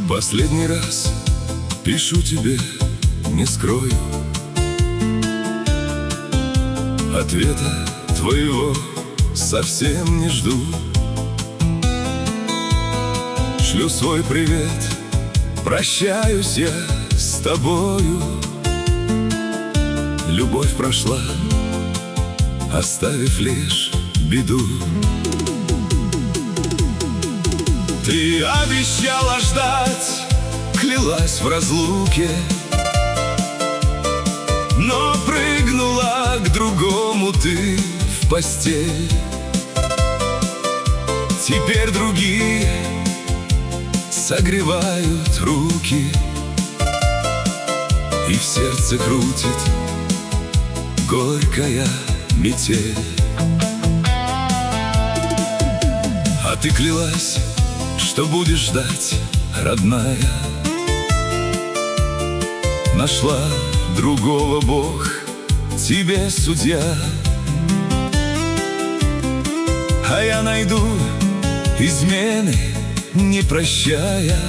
Последний раз пишу тебе, не скрою. Ответа твоего совсем не жду. Шлю свой привет, прощаюсь я с тобою. Любовь прошла, оставив лишь беду. Ты обещала ждать, клялась в разлуке, но прыгнула к другому ты в постель. Теперь другие согревают руки, и в сердце крутит горькая метель. А ты клялась, что будешь ждать, родная. Нашла другого Бог, тебе судья. А я найду измены, не прощая,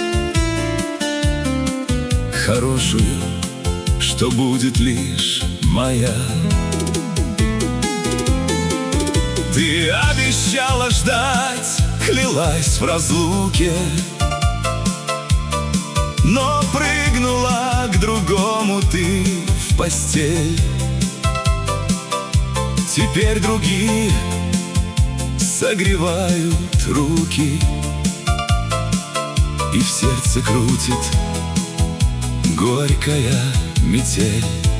хорошую, что будет лишь моя. Ты обещала ждать, клялась в разлуке, но прыгнула к другому ты в постель. Теперь другие согревают руки, и в сердце крутит горькая метель.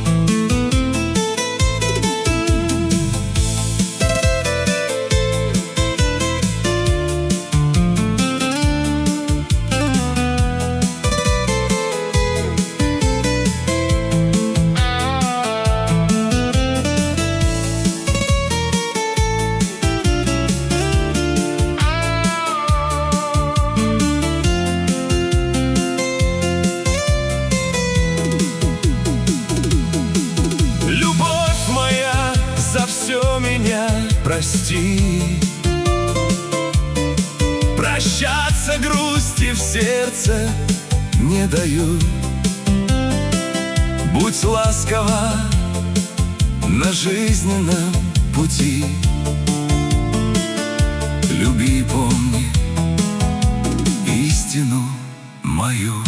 За все меня прости. Прощаться грусти в сердце не даю. Будь ласкова на жизненном пути. Люби и помни истину мою.